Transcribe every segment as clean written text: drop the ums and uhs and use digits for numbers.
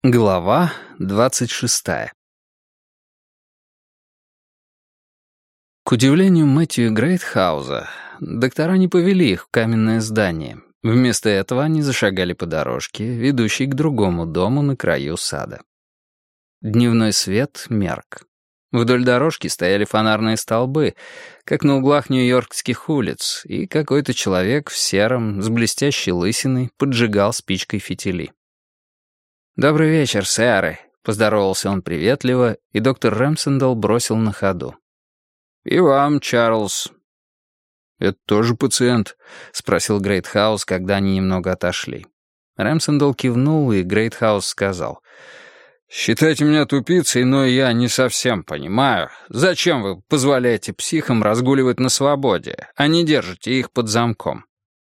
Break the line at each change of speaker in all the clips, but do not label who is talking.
Глава 26. К удивлению Мэтью Грейтхауза, доктора не повели их в каменное здание. Вместо этого они зашагали по дорожке, ведущей к другому дому на краю сада. Дневной свет мерк. Вдоль дорожки стояли фонарные столбы, как на углах нью-йоркских улиц, и какой-то человек в сером, с блестящей лысиной, поджигал спичкой фитили. «Добрый вечер, сэры», — поздоровался он приветливо, и доктор Рэмсендал бросил на ходу. «И вам, Чарльз». «Это тоже пациент?» — спросил Грейтхаус, когда они немного отошли. Рэмсендал кивнул, и Грейтхаус сказал: «Считайте меня тупицей, но я не совсем понимаю, зачем вы позволяете психам разгуливать на свободе, а не держите их под замком?»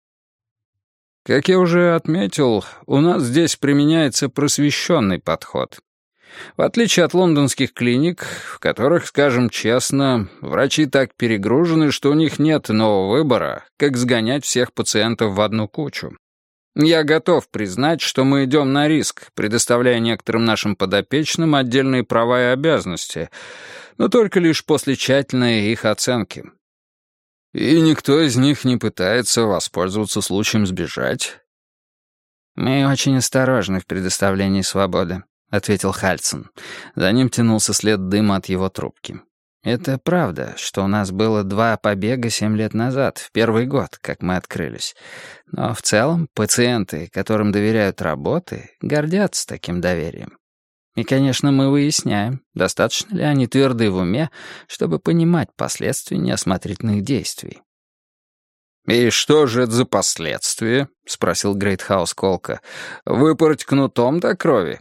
«Как я уже отметил, у нас здесь применяется просвещенный подход. В отличие от лондонских клиник, в которых, скажем честно, врачи так перегружены, что у них нет иного выбора, как сгонять всех пациентов в одну кучу. Я готов признать, что мы идем на риск, предоставляя некоторым нашим подопечным отдельные права и обязанности, но только лишь после тщательной их оценки. И никто из них не пытается воспользоваться случаем сбежать». «Мы очень осторожны в предоставлении свободы», — ответил Хальсон. За ним тянулся след дыма от его трубки. «Это правда, что у нас было 2 побега 7 лет назад, в первый год, как мы открылись. Но в целом пациенты, которым доверяют работы, гордятся таким доверием. И, конечно, мы выясняем, достаточно ли они тверды в уме, чтобы понимать последствия неосмотрительных действий».
«И что же это за последствия?» — спросил Грейтхаус колко. «Выпороть кнутом до крови?»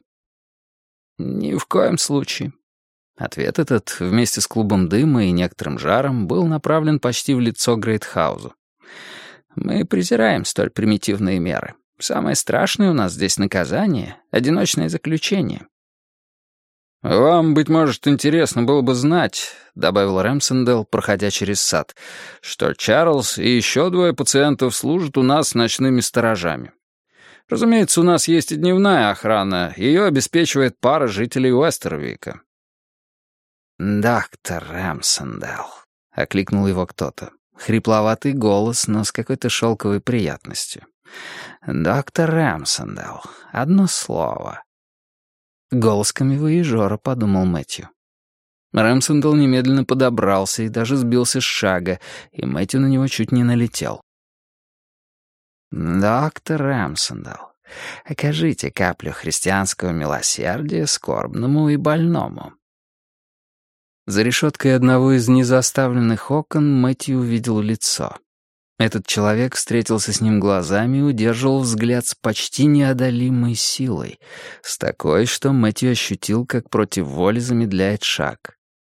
«Ни в коем случае». Ответ этот, вместе с клубом дыма и некоторым жаром, был направлен почти в лицо Грейтхаузу. «Мы презираем столь примитивные меры. Самое страшное у нас здесь наказание — одиночное заключение».
«Вам, быть может, интересно было бы знать», — добавил Рэмсендал, проходя через сад, «что Чарльз и еще 2 пациентов служат у нас ночными сторожами. Разумеется, у нас есть и дневная охрана, ее обеспечивает пара жителей Уэстервика».
«Доктор Рэмсендал», — окликнул его кто-то. Хрипловатый голос, но с какой-то шелковой приятностью. «Доктор Рэмсендал, одно слово». «Голос камевояжера», — подумал Мэтью. Рэмсендал немедленно подобрался и даже сбился с шага, и Мэтью на него чуть не налетел. «Доктор Рэмсендал, окажите каплю христианского милосердия скорбному и больному». За решеткой одного из незаставленных окон Мэтью увидел лицо. Этот человек встретился с ним глазами и удерживал взгляд с почти неодолимой силой, с такой, что Мэтью ощутил, как против воли замедляет шаг.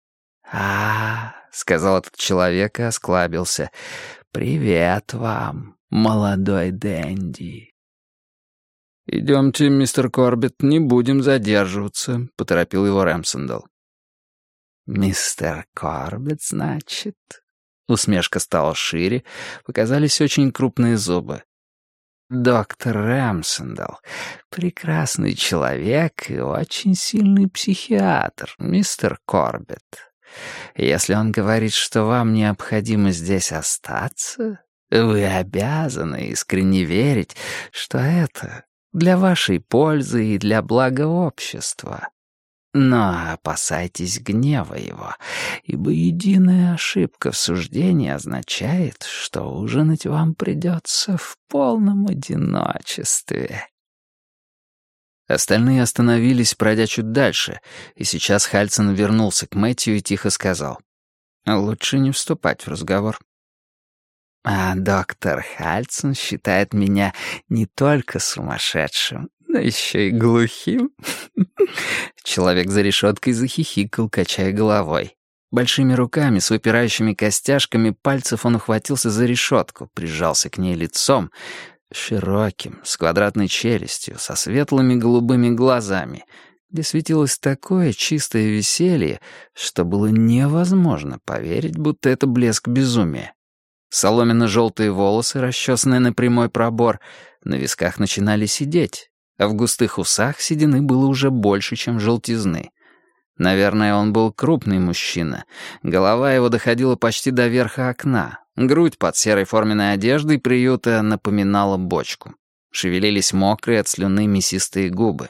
Сказал этот человек и осклабился. «Привет вам, молодой Дэнди».
«Идемте, мистер Корбетт, не будем задерживаться», — поторопил его Рэмсендал.
«Мистер Корбетт, значит?» Усмешка стала шире, показались очень крупные зубы. «Доктор Рэмсендал, прекрасный человек и очень сильный психиатр, мистер Корбетт. Если он говорит, что вам необходимо здесь остаться, вы обязаны искренне верить, что это для вашей пользы и для блага общества. Но опасайтесь гнева его, ибо единая ошибка в суждении означает, что ужинать вам придется в полном одиночестве». Остальные остановились, пройдя чуть дальше, и сейчас Хальсон вернулся к Мэтью и тихо сказал: «Лучше не вступать в разговор». «А доктор Хальсон считает меня не только сумасшедшим, но еще и глухим». Человек за решеткой захихикал, качая головой. Большими руками с выпирающими костяшками пальцев он ухватился за решетку, прижался к ней лицом, широким, с квадратной челюстью, со светлыми голубыми глазами, где светилось такое чистое веселье, что было невозможно поверить, будто это блеск безумия. Соломенно-желтые волосы, расчесанные на прямой пробор, на висках начинали сидеть. а в густых усах седины было уже больше, чем желтизны. Наверное, он был крупный мужчина. Голова его доходила почти до верха окна. Грудь под серой форменной одеждой приюта напоминала бочку. Шевелились мокрые от слюны мясистые губы.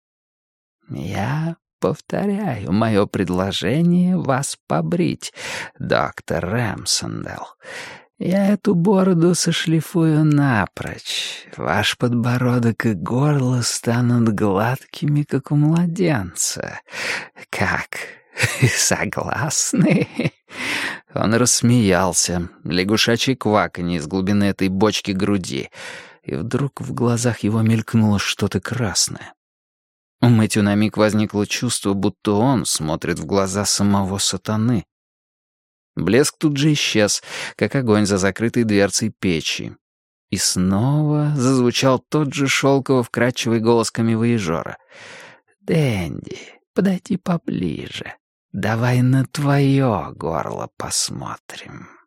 «Я повторяю мое предложение вас побрить, доктор Рэмсендел. Я эту бороду сошлифую напрочь. Ваш подбородок и горло станут гладкими, как у младенца. Как? Согласны?» Он рассмеялся, лягушачье кваканье из глубины этой бочки груди, и вдруг в глазах его мелькнуло что-то красное. У Мэтью на миг возникло чувство, будто он смотрит в глаза самого сатаны. Блеск тут же исчез, как огонь за закрытой дверцей печи. И снова зазвучал тот же шелково-вкрадчивый голос камевояжера. «Дэнди, подойди поближе. Давай на твое горло посмотрим».